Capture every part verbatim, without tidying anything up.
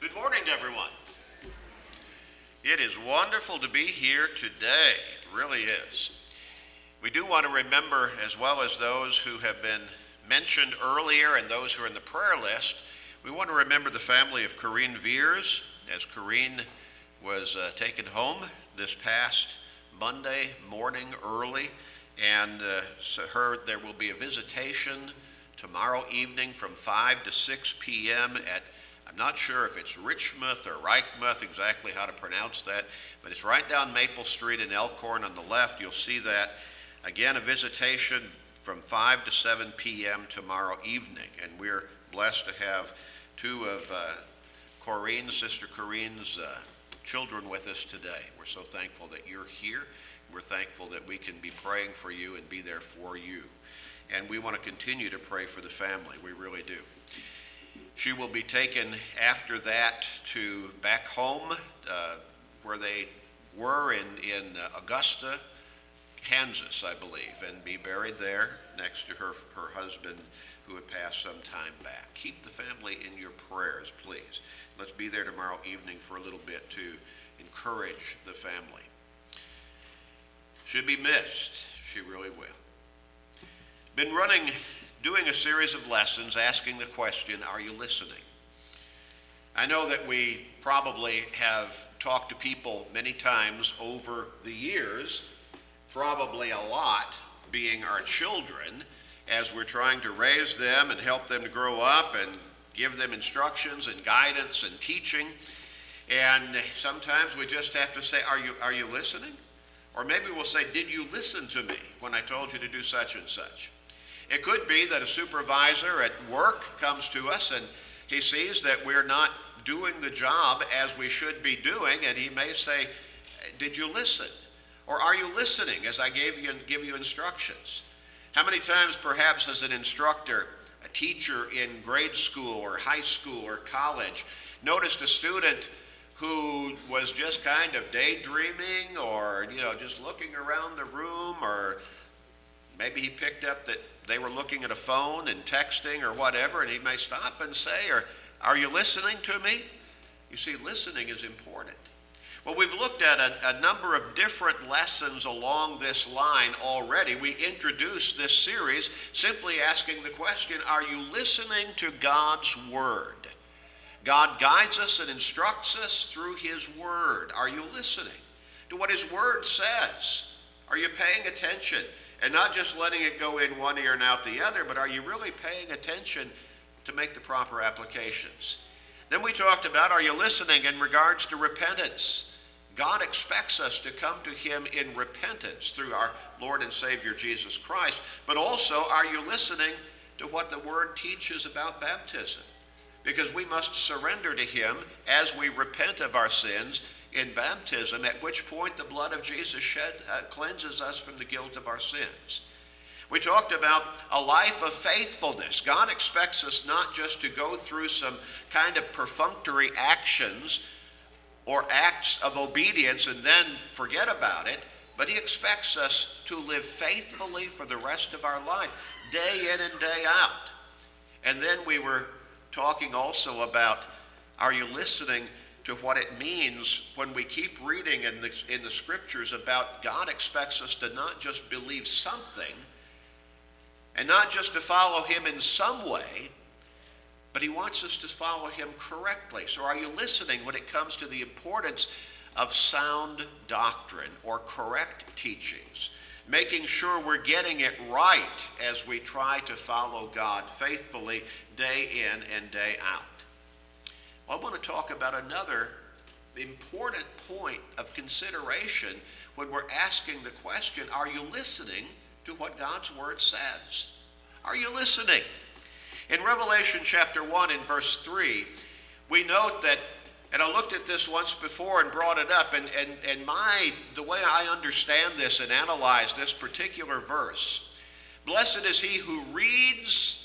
Good morning to everyone. It is wonderful to be here today. It really is. We do want to remember, as well as those who have been mentioned earlier and those who are in the prayer list, we want to remember the family of Corinne Veers, as Corinne was uh, taken home this past Monday morning early, and uh, so her there will be a visitation tomorrow evening from five to six p.m. at, I'm not sure if it's Richmouth or Reichmuth, exactly how to pronounce that, but it's right down Maple Street in Elkhorn on the left. You'll see that. Again, a visitation from five to seven p.m. tomorrow evening, and we're blessed to have two of uh, Corinne's, Sister Corinne's uh, children with us today. We're so thankful that you're here. We're thankful that we can be praying for you and be there for you. And we want to continue to pray for the family. We really do. She will be taken after that to back home uh, where they were in, in uh, Augusta, Kansas, I believe, and be buried there next to her, her husband who had passed some time back. Keep the family in your prayers, please. Let's be there tomorrow evening for a little bit to encourage the family. Should be missed. She really will. Been running, doing a series of lessons asking the question, are you listening? I know that we probably have talked to people many times over the years, probably a lot being our children, as we're trying to raise them and help them to grow up and give them instructions and guidance and teaching. And sometimes we just have to say, are you, are you listening? Or maybe we'll say, did you listen to me when I told you to do such and such? It could be that a supervisor at work comes to us and he sees that we're not doing the job as we should be doing, and he may say, did you listen? Or are you listening as I gave you give you instructions? How many times perhaps as an instructor, a teacher in grade school or high school or college, noticed a student who was just kind of daydreaming or, you know, just looking around the room, or maybe he picked up that they were looking at a phone and texting or whatever, and he may stop and say, or, are you listening to me? You see, listening is important. Well, we've looked at a, a number of different lessons along this line already. We introduced this series simply asking the question, are you listening to God's Word? God guides us and instructs us through His Word. Are you listening to what His Word says? Are you paying attention? And not just letting it go in one ear and out the other, but are you really paying attention to make the proper applications? Then we talked about, are you listening in regards to repentance? God expects us to come to Him in repentance through our Lord and Savior Jesus Christ. But also, are you listening to what the Word teaches about baptism? Because we must surrender to Him as we repent of our sins in baptism, at which point the blood of Jesus shed uh, cleanses us from the guilt of our sins. We talked about a life of faithfulness. God expects us not just to go through some kind of perfunctory actions or acts of obedience and then forget about it, but He expects us to live faithfully for the rest of our life, day in and day out. And then we were talking also about, are you listening to what it means when we keep reading in the, in the scriptures about God expects us to not just believe something and not just to follow Him in some way, but He wants us to follow Him correctly. So are you listening when it comes to the importance of sound doctrine or correct teachings, making sure we're getting it right as we try to follow God faithfully day in and day out? Well, I want to talk about another important point of consideration when we're asking the question, are you listening to what God's Word says? Are you listening? In Revelation chapter one and verse three, we note that, and I looked at this once before and brought it up, and, and, and my the way I understand this and analyze this particular verse, blessed is he who reads,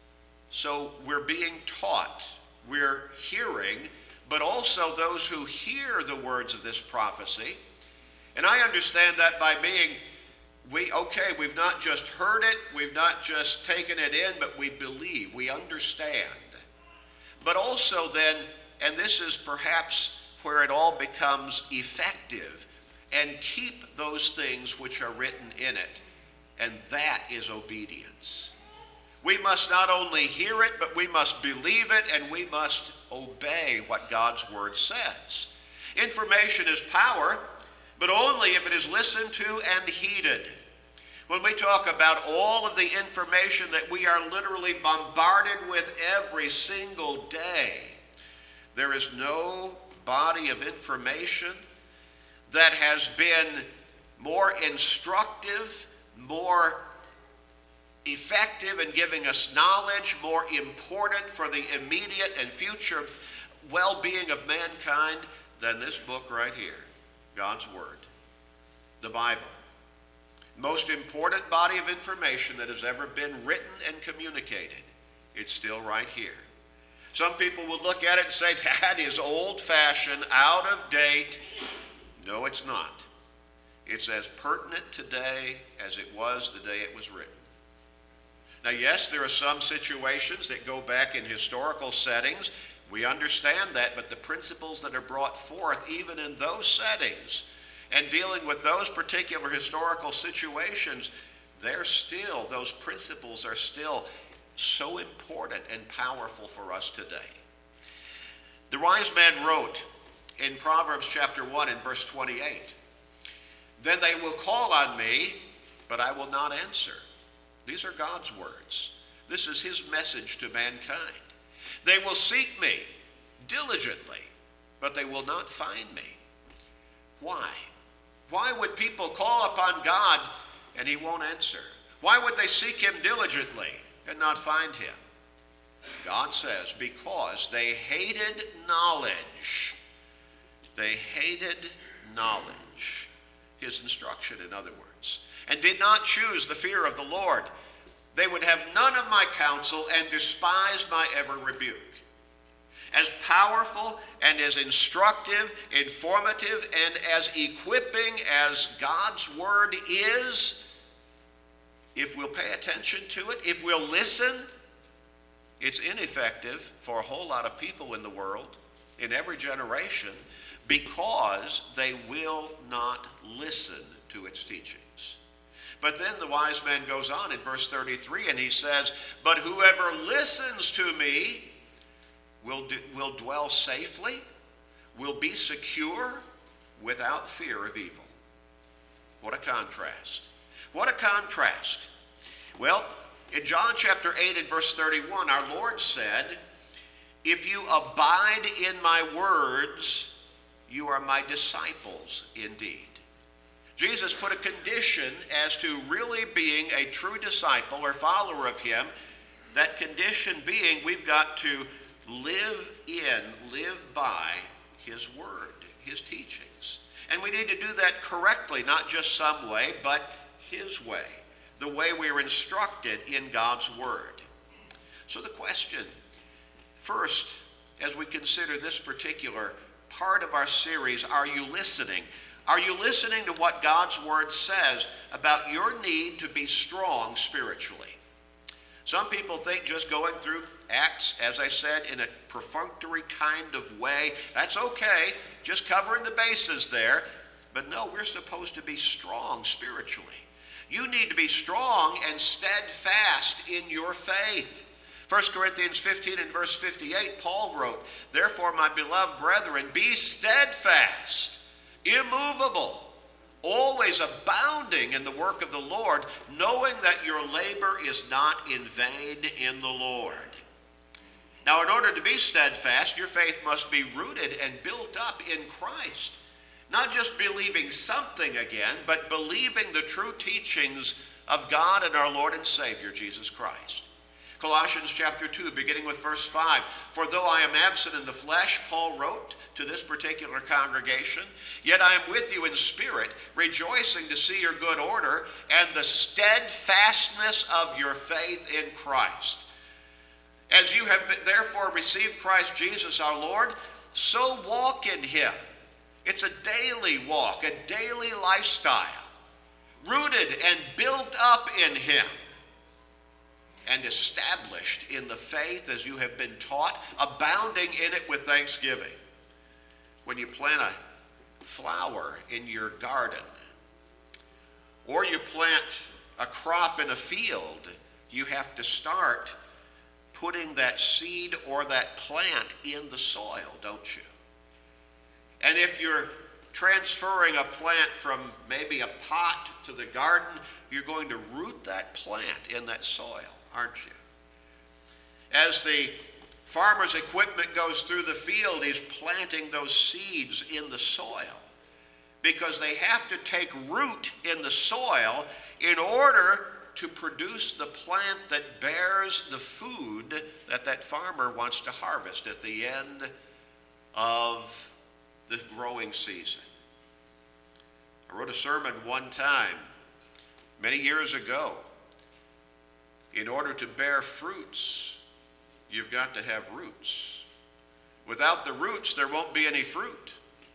so we're being taught, we're hearing, but also those who hear the words of this prophecy. And I understand that by being, we okay, we've not just heard it, we've not just taken it in, but we believe, we understand. But also then and this is perhaps where it all becomes effective, and keep those things which are written in it, and that is obedience. We must not only hear it, but we must believe it, and we must obey what God's word says. Information is power, but only if it is listened to and heeded. When we talk about all of the information that we are literally bombarded with every single day, there is no body of information that has been more instructive, more effective in giving us knowledge, more important for the immediate and future well-being of mankind than this book right here, God's Word, the Bible. Most important body of information that has ever been written and communicated. It's still right here. Some people will look at it and say, that is old-fashioned, out of date. No, it's not. It's as pertinent today as it was the day it was written. Now, yes, there are some situations that go back in historical settings. We understand that, but the principles that are brought forth, even in those settings, and dealing with those particular historical situations, they're still, those principles are still so important and powerful for us today. The wise man wrote in Proverbs chapter one and verse twenty-eight, "Then they will call on me, but I will not answer." These are God's words. This is his message to mankind. "They will seek me diligently, but they will not find me." Why? Why would people call upon God and he won't answer? Why would they seek him diligently and not find him? God says, because they hated knowledge. They hated knowledge. His instruction, in other words. And did not choose the fear of the Lord. They would have none of my counsel and despised my ever rebuke. As powerful and as instructive, informative, and as equipping as God's word is, if we'll pay attention to it, if we'll listen, it's ineffective for a whole lot of people in the world, in every generation, because they will not listen to its teachings. But then the wise man goes on in verse thirty-three, and he says, "But whoever listens to me will, do, will dwell safely, will be secure, without fear of evil." What a contrast. What a contrast. Well, in John chapter eight and verse thirty-one, our Lord said, "If you abide in my words, you are my disciples indeed." Jesus put a condition as to really being a true disciple or follower of him. That condition being, we've got to live in, live by his word, his teachings. And we need to do that correctly, not just some way, but his way, the way we are instructed in God's word. So the question, first, as we consider this particular part of our series, are you listening? Are you listening to what God's word says about your need to be strong spiritually? Some people think just going through Acts, as I said, in a perfunctory kind of way, that's okay, just covering the bases there. But no, we're supposed to be strong spiritually. You need to be strong and steadfast in your faith. First Corinthians fifteen and verse fifty-eight, Paul wrote, "Therefore, my beloved brethren, be steadfast, immovable, always abounding in the work of the Lord, knowing that your labor is not in vain in the Lord." Now, in order to be steadfast, your faith must be rooted and built up in Christ. Not just believing something again, but believing the true teachings of God and our Lord and Savior, Jesus Christ. Colossians chapter two, beginning with verse five, "For though I am absent in the flesh," Paul wrote to this particular congregation, "yet I am with you in spirit, rejoicing to see your good order and the steadfastness of your faith in Christ. As you have therefore received Christ Jesus our Lord, so walk in him." It's a daily walk, a daily lifestyle, rooted and built up in him. and established in the faith as you have been taught, abounding in it with thanksgiving. When you plant a flower in your garden, or you plant a crop in a field, you have to start putting that seed or that plant in the soil, don't you? And if you're transferring a plant from maybe a pot to the garden, you're going to root that plant in that soil, aren't you? As the farmer's equipment goes through the field, he's planting those seeds in the soil because they have to take root in the soil in order to produce the plant that bears the food that that farmer wants to harvest at the end of the growing season. I wrote a sermon one time, many years ago. In order to bear fruits, you've got to have roots. Without the roots, there won't be any fruit.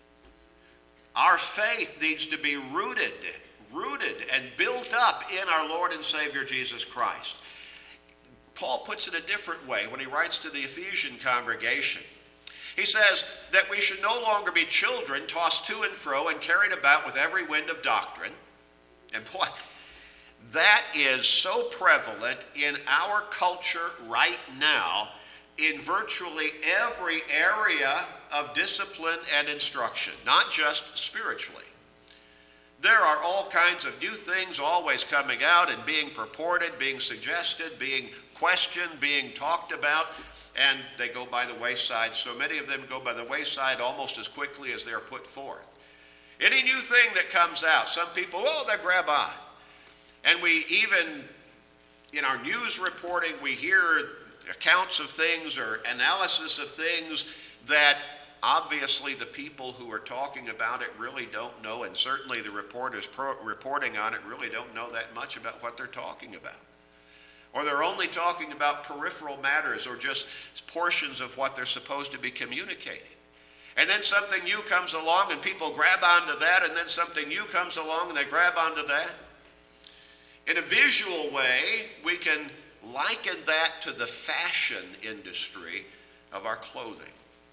Our faith needs to be rooted, rooted and built up in our Lord and Savior Jesus Christ. Paul puts it a different way when he writes to the Ephesian congregation. He says that we should no longer be children tossed to and fro and carried about with every wind of doctrine. And boy, that is so prevalent in our culture right now in virtually every area of discipline and instruction, not just spiritually. There are all kinds of new things always coming out and being purported, being suggested, being questioned, being talked about, and they go by the wayside. So many of them go by the wayside almost as quickly as they're put forth. Any new thing that comes out, some people, oh, they grab on. And we even, in our news reporting, we hear accounts of things or analysis of things that obviously the people who are talking about it really don't know, and certainly the reporters pro- reporting on it really don't know that much about what they're talking about. Or they're only talking about peripheral matters or just portions of what they're supposed to be communicating. And then something new comes along and people grab onto that, and then something new comes along and they grab onto that. In a visual way, we can liken that to the fashion industry of our clothing.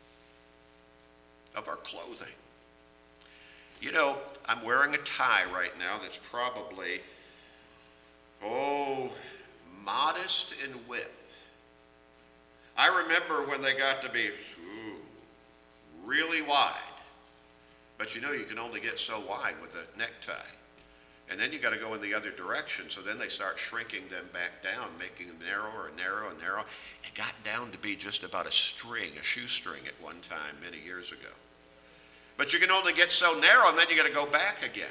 Of our clothing. You know, I'm wearing a tie right now that's probably, oh, modest in width. I remember when they got to be ooh, really wide. But you know, you can only get so wide with a necktie. And then you got to go in the other direction. So then they start shrinking them back down, making them narrower and narrower and narrow. It got down to be just about a string, a shoestring at one time many years ago. But you can only get so narrow, and then you got to go back again.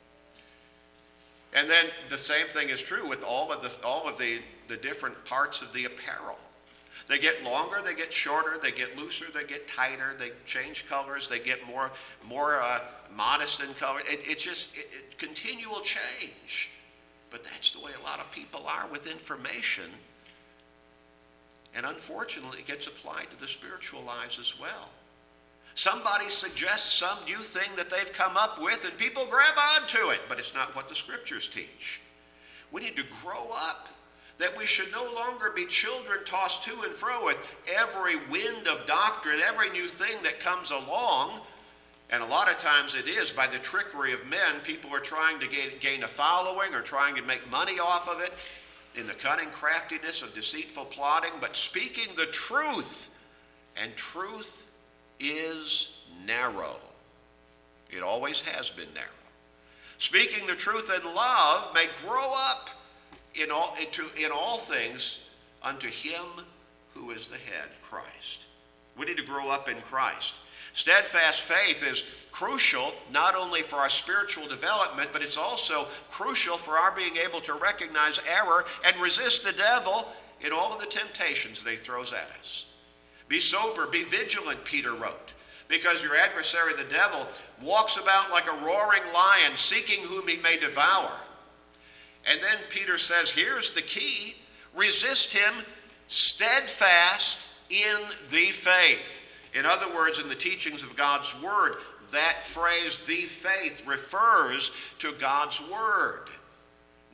And then the same thing is true with all of the all of the, the different parts of the apparel. They get longer, they get shorter, they get looser, they get tighter, they change colors, they get more more uh, modest in color. It, it's just it, it, continual change. But that's the way a lot of people are with information. And unfortunately, it gets applied to the spiritual lives as well. Somebody suggests some new thing that they've come up with, and people grab onto it, but it's not what the scriptures teach. We need to grow up, that we should no longer be children tossed to and fro with every wind of doctrine, every new thing that comes along. And a lot of times it is by the trickery of men. People are trying to gain, gain a following or trying to make money off of it in the cunning craftiness of deceitful plotting, but speaking the truth, and truth is narrow. It always has been narrow. Speaking the truth in love may grow up in all, into, in all things unto him who is the head, Christ. We need to grow up in Christ. Steadfast faith is crucial not only for our spiritual development, but it's also crucial for our being able to recognize error and resist the devil in all of the temptations that he throws at us. Be sober, be vigilant, Peter wrote, because your adversary, the devil, walks about like a roaring lion, seeking whom he may devour. And then Peter says, here's the key: resist him steadfast in the faith. In other words, in the teachings of God's word, that phrase, the faith, refers to God's word.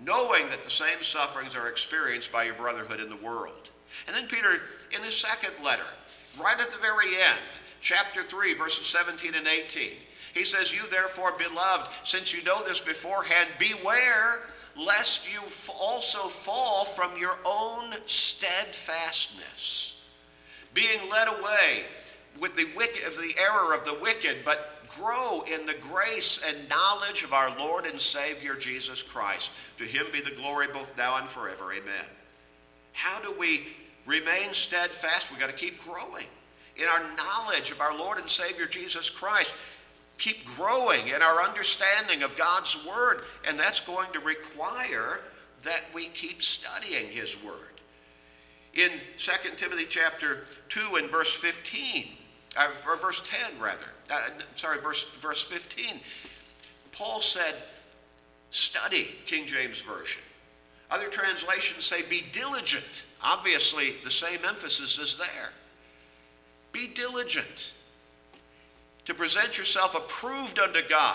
knowing that the same sufferings are experienced by your brotherhood in the world. And then Peter, in his second letter, right at the very end, chapter three, verses seventeen and eighteen, he says, you therefore, beloved, since you know this beforehand, beware lest you also fall from your own steadfastness, being led away with the wicked, of the error of the wicked, but grow in the grace and knowledge of our Lord and Savior Jesus Christ. To him be the glory both now and forever. Amen. How do we remain steadfast? We've got to keep growing in our knowledge of our Lord and Savior Jesus Christ. Keep growing in our understanding of God's Word, and that's going to require that we keep studying His Word. In Second Timothy chapter two and verse fifteen, uh, or verse ten rather, uh, sorry, verse, verse fifteen, Paul said, study, King James Version. Other translations say, be diligent. Obviously, the same emphasis is there. Be diligent to present yourself approved unto God.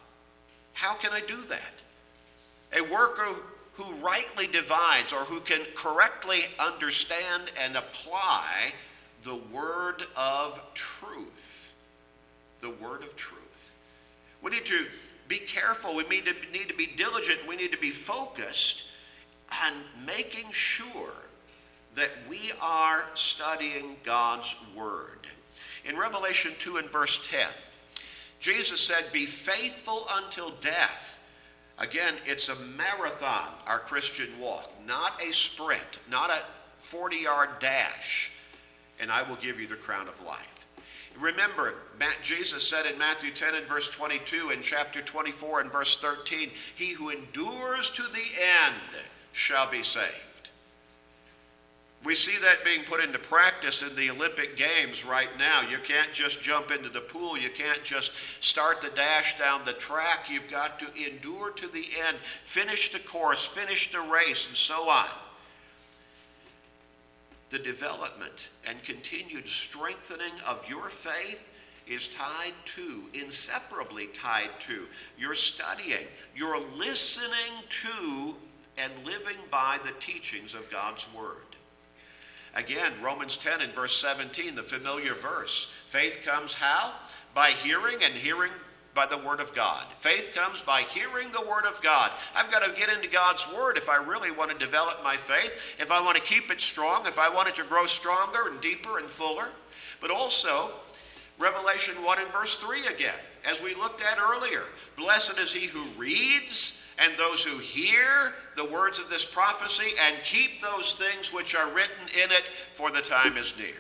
How can I do that? A worker who rightly divides, or who can correctly understand and apply the word of truth. The word of truth. We need to be careful. We need to, need to be diligent. We need to be focused on making sure that we are studying God's word. In Revelation two and verse ten, Jesus said, be faithful until death. Again, it's a marathon, our Christian walk, not a sprint, not a forty-yard dash, and I will give you the crown of life. Remember, Jesus said in Matthew ten and verse twenty-two, in chapter twenty-four and verse thirteen, he who endures to the end shall be saved. We see that being put into practice in the Olympic Games right now. You can't just jump into the pool. You can't just start the dash down the track. You've got to endure to the end, finish the course, finish the race, and so on. The development and continued strengthening of your faith is tied to, inseparably tied to, your studying, your listening to, and living by the teachings of God's Word. Again, Romans ten and verse seventeen, the familiar verse. Faith comes how? By hearing, and hearing by the Word of God. Faith comes by hearing the Word of God. I've got to get into God's Word if I really want to develop my faith, if I want to keep it strong, if I want it to grow stronger and deeper and fuller. But also, Revelation one and verse three again, as we looked at earlier. Blessed is he who reads, and those who hear the words of this prophecy and keep those things which are written in it, for the time is near.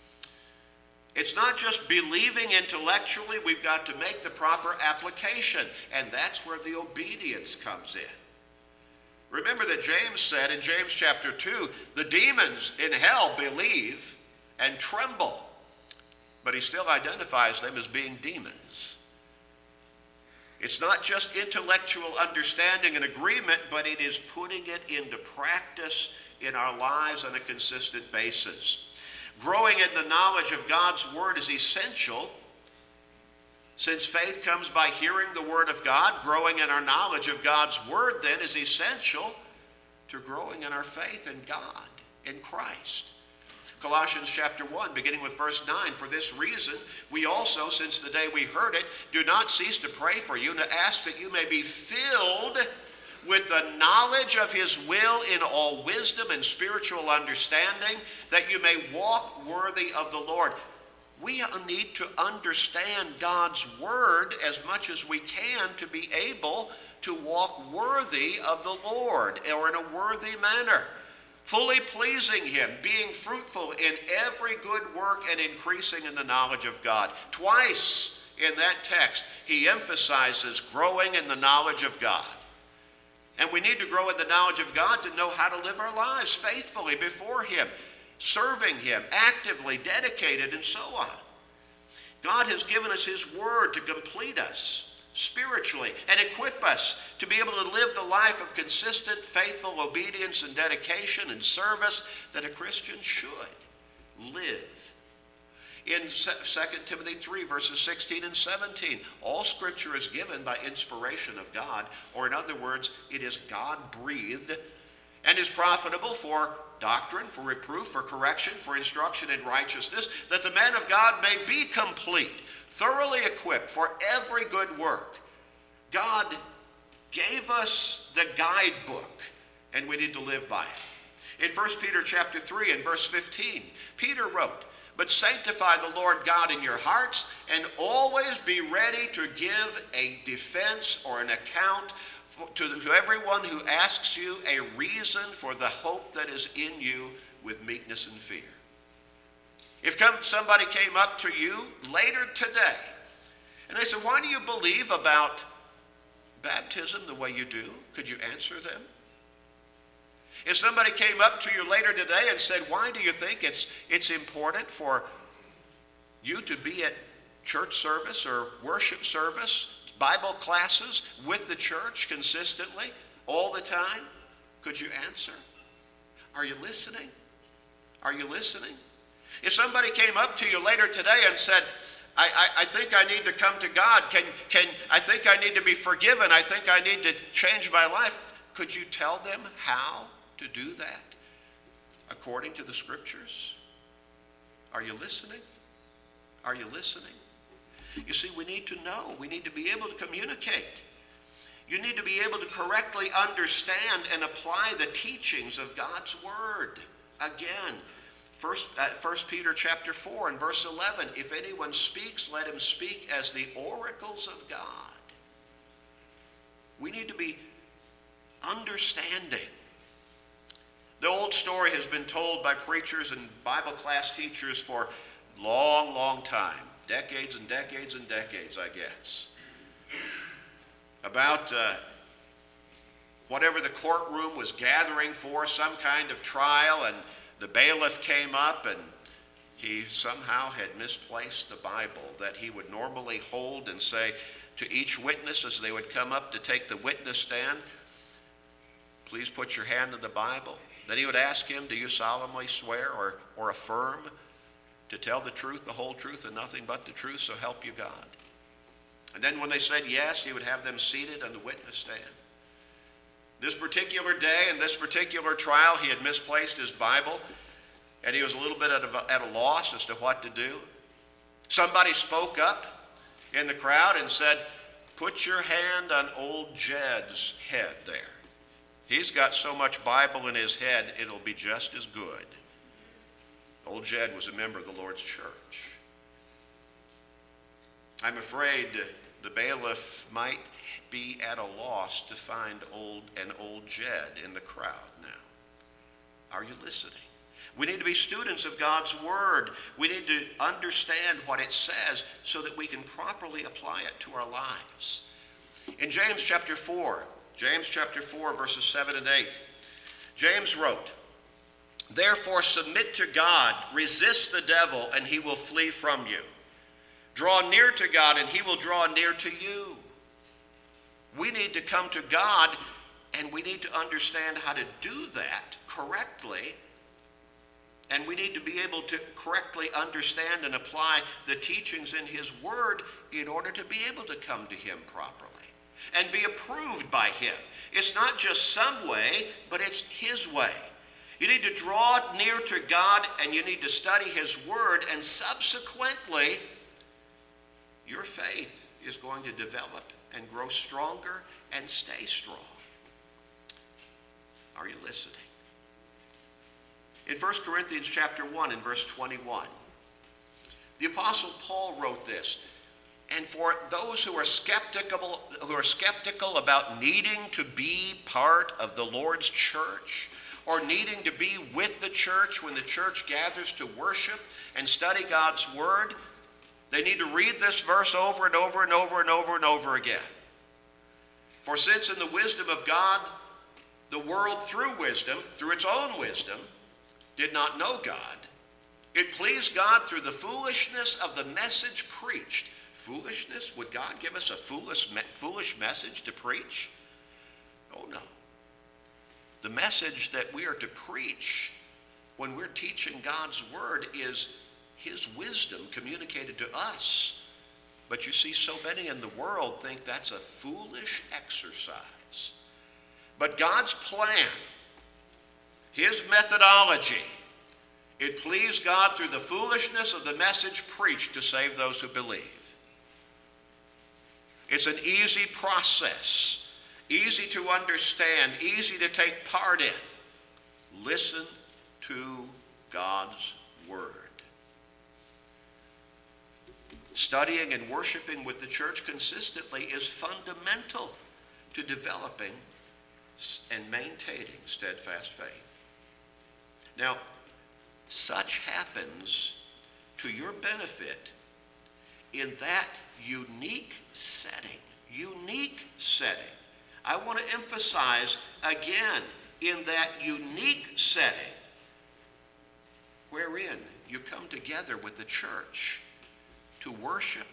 It's not just believing intellectually, we've got to make the proper application, and that's where the obedience comes in. Remember that James said in James chapter two, the demons in hell believe and tremble, but he still identifies them as being demons. It's not just intellectual understanding and agreement, but it is putting it into practice in our lives on a consistent basis. Growing in the knowledge of God's Word is essential. Since faith comes by hearing the Word of God, growing in our knowledge of God's Word then is essential to growing in our faith in God, in Christ. Colossians chapter one, beginning with verse nine, for this reason we also, since the day we heard it, do not cease to pray for you and to ask that you may be filled with the knowledge of his will in all wisdom and spiritual understanding, that you may walk worthy of the Lord. We need to understand God's word as much as we can to be able to walk worthy of the Lord, or in a worthy manner, fully pleasing him, being fruitful in every good work and increasing in the knowledge of God. Twice in that text, he emphasizes growing in the knowledge of God. And we need to grow in the knowledge of God to know how to live our lives faithfully before him, serving him, actively, dedicated, and so on. God has given us his word to complete us spiritually and equip us to be able to live the life of consistent, faithful obedience and dedication and service that a Christian should live. In Second Timothy three, verses sixteen and seventeen, all Scripture is given by inspiration of God, or in other words, it is God-breathed and is profitable for doctrine, for reproof, for correction, for instruction in righteousness, that the man of God may be complete, thoroughly equipped for every good work. God gave us the guidebook, and we need to live by it. In First Peter chapter three and verse fifteen, Peter wrote, "But sanctify the Lord God in your hearts, and always be ready to give a defense or an account to, to everyone who asks you a reason for the hope that is in you with meekness and fear." If come, somebody came up to you later today and they said, "Why do you believe about baptism the way you do?" Could you answer them? If somebody came up to you later today and said, "Why do you think it's, it's important for you to be at church service or worship service, Bible classes with the church consistently, all the time?" Could you answer? Are you listening? Are you listening? If somebody came up to you later today and said, I, I, I think I need to come to God. Can, can, I think I need to be forgiven. I think I need to change my life. Could you tell them how to do that according to the Scriptures? Are you listening? Are you listening? You see, we need to know. We need to be able to communicate. You need to be able to correctly understand and apply the teachings of God's Word. Again, First, uh, First Peter chapter four and verse eleven, "If anyone speaks, let him speak as the oracles of God." We need to be understanding. The old story has been told by preachers and Bible class teachers for a long, long time. Decades and decades and decades, I guess. About uh, whatever the courtroom was gathering for, some kind of trial, and the bailiff came up and he somehow had misplaced the Bible that he would normally hold and say to each witness as they would come up to take the witness stand, "Please put your hand in the Bible." Then he would ask him, "Do you solemnly swear or, or affirm to tell the truth, the whole truth, and nothing but the truth, so help you God?" And then when they said yes, he would have them seated on the witness stand. This particular day and this particular trial, he had misplaced his Bible, and he was a little bit at a, at a loss as to what to do. Somebody spoke up in the crowd and said, "Put your hand on old Jed's head there. He's got so much Bible in his head, it'll be just as good." Old Jed was a member of the Lord's church. I'm afraid the bailiff might be at a loss to find old an old Jed in the crowd now. Are you listening? We need to be students of God's Word. We need to understand what it says so that we can properly apply it to our lives. In James chapter four, James chapter four, verses seven and eight, James wrote, "Therefore submit to God, resist the devil, and he will flee from you. Draw near to God, and he will draw near to you." We need to come to God, and we need to understand how to do that correctly. And we need to be able to correctly understand and apply the teachings in his Word in order to be able to come to him properly and be approved by him. It's not just some way, but it's his way. You need to draw near to God, and you need to study his Word, and subsequently, your faith is going to develop and grow stronger and stay strong. Are you listening? In First Corinthians chapter one and verse twenty-one, the Apostle Paul wrote this, "And for those who are skeptical, who are skeptical about needing to be part of the Lord's church, or needing to be with the church when the church gathers to worship and study God's Word, they need to read this verse over and over and over and over and over again. For since in the wisdom of God, the world through wisdom, through its own wisdom, did not know God, it pleased God through the foolishness of the message preached." Foolishness? Would God give us a foolish, foolish message to preach? Oh no. The message that we are to preach when we're teaching God's Word is his wisdom communicated to us. But you see, so many in the world think that's a foolish exercise. But God's plan, his methodology, it pleased God through the foolishness of the message preached to save those who believe. It's an easy process, easy to understand, easy to take part in. Listen to God's word. Studying and worshiping with the church consistently is fundamental to developing and maintaining steadfast faith. Now, such happens to your benefit in that unique setting. Unique setting. I want to emphasize again, in that unique setting wherein you come together with the church to worship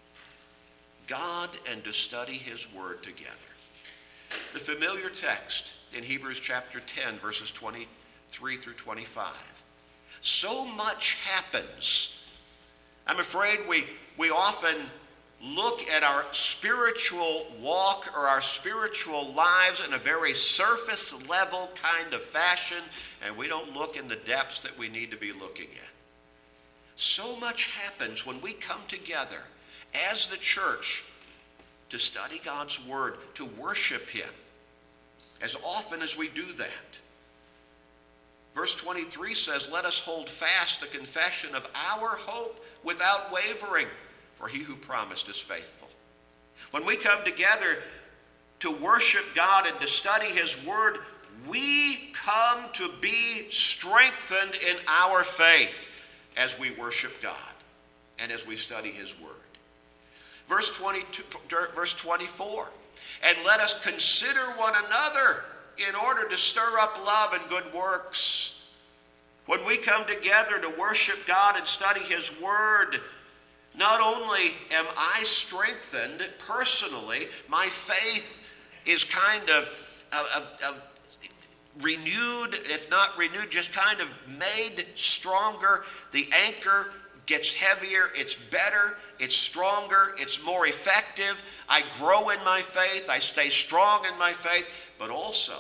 God and to study his word together. The familiar text in Hebrews chapter ten, verses twenty-three through twenty-five. So much happens. I'm afraid we, we often look at our spiritual walk or our spiritual lives in a very surface level kind of fashion, and we don't look in the depths that we need to be looking at. So much happens when we come together as the church to study God's word, to worship him, as often as we do that. Verse twenty-three says, "Let us hold fast the confession of our hope without wavering, for he who promised is faithful." When we come together to worship God and to study his word, we come to be strengthened in our faith as we worship God and as we study his word. Verse twenty-two, verse twenty-four, "And let us consider one another in order to stir up love and good works." When we come together to worship God and study his word, not only am I strengthened personally, my faith is kind of, of, of renewed, if not renewed, just kind of made stronger. The anchor gets heavier, it's better, it's stronger, it's more effective. I grow in my faith, I stay strong in my faith, but also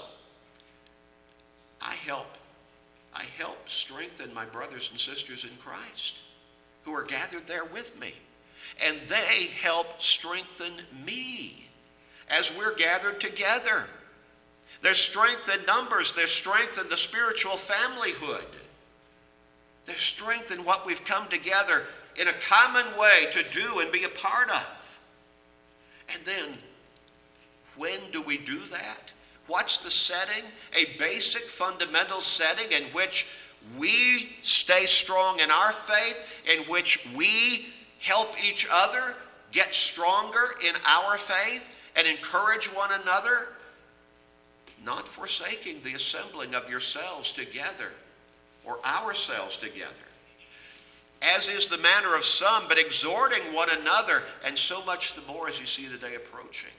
I help, I help strengthen my brothers and sisters in Christ who are gathered there with me. And they help strengthen me as we're gathered together. There's strength in numbers. There's strength in the spiritual familyhood. There's strength in what we've come together in a common way to do and be a part of. And then, when do we do that? What's the setting? A basic fundamental setting in which we stay strong in our faith, in which we help each other get stronger in our faith and encourage one another, not forsaking the assembling of yourselves together or ourselves together, as is the manner of some, but exhorting one another, and so much the more as you see the day approaching.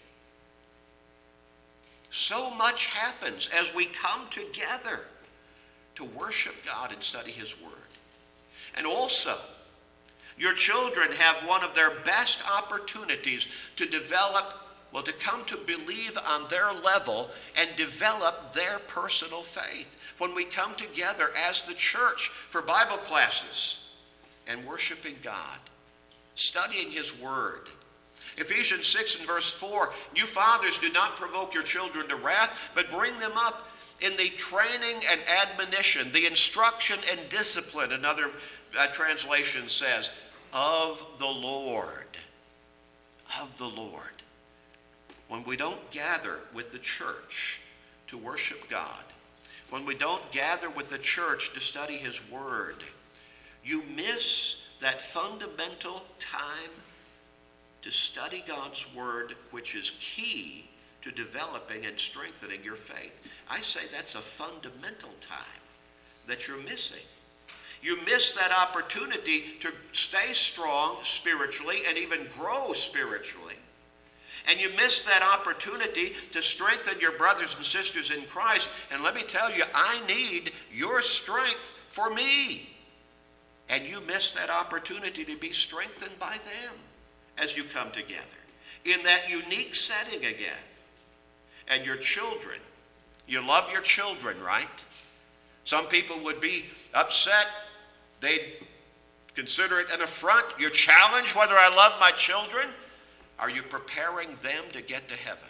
So much happens as we come together to worship God and study his word. And also, your children have one of their best opportunities to develop, well, to come to believe on their level and develop their personal faith. When we come together as the church for Bible classes and worshiping God, studying his word. Ephesians six and verse four, "You fathers, do not provoke your children to wrath, but bring them up in the training and admonition," the instruction and discipline, another uh, translation says, "of the Lord." Of the Lord. When we don't gather with the church to worship God, when we don't gather with the church to study his word, you miss that fundamental time to study God's word, which is key to developing and strengthening your faith. I say that's a fundamental time that you're missing. You miss that opportunity to stay strong spiritually and even grow spiritually. And you miss that opportunity to strengthen your brothers and sisters in Christ. And let me tell you, I need your strength for me. And you miss that opportunity to be strengthened by them as you come together in that unique setting again. And your children, you love your children, right? Some people would be upset. They'd consider it an affront. You're challenged whether I love my children. Are you preparing them to get to heaven?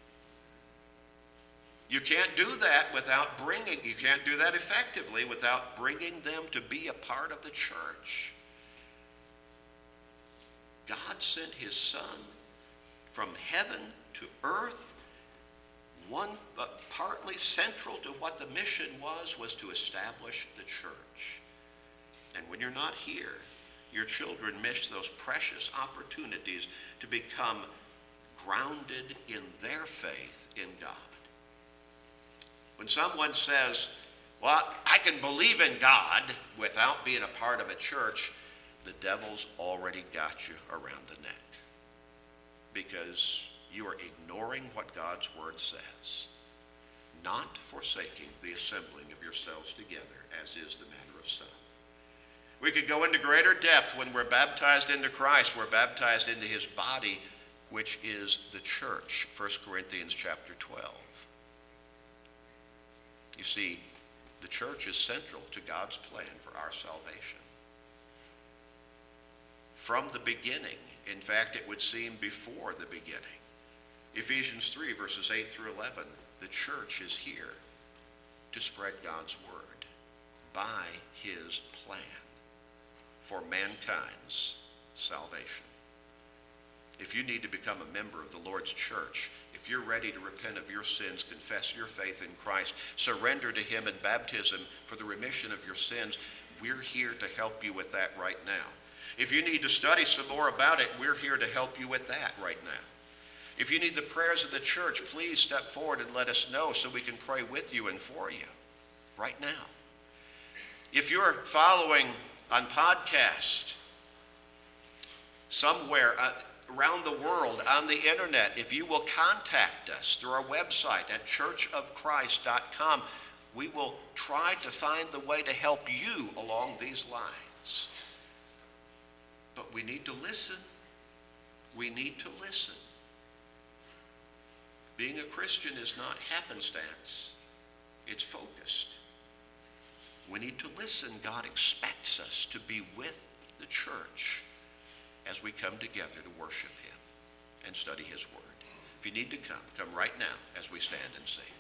You can't do that without bringing, you can't do that effectively without bringing them to be a part of the church. God sent his Son from heaven to earth. One, but partly central to what the mission was, was to establish the church. And when you're not here, your children miss those precious opportunities to become grounded in their faith in God. When someone says, well, I can believe in God without being a part of a church, the devil's already got you around the neck. Because you are ignoring what God's word says, not forsaking the assembling of yourselves together, as is the manner of some. We could go into greater depth. When we're baptized into Christ, we're baptized into his body, which is the church, First Corinthians chapter twelve. You see, the church is central to God's plan for our salvation. From the beginning, in fact, it would seem before the beginning. Ephesians three, verses eight through eleven, the church is here to spread God's word by his plan for mankind's salvation. If you need to become a member of the Lord's church, if you're ready to repent of your sins, confess your faith in Christ, surrender to him in baptism for the remission of your sins, we're here to help you with that right now. If you need to study some more about it, we're here to help you with that right now. If you need the prayers of the church, please step forward and let us know so we can pray with you and for you right now. If you're following on podcast somewhere uh, around the world on the internet, if you will contact us through our website at church of christ dot com, we will try to find the way to help you along these lines. But we need to listen. We need to listen. Being a Christian is not happenstance. It's focused. We need to listen. God expects us to be with the church as we come together to worship him and study his word. If you need to come, come right now as we stand and sing.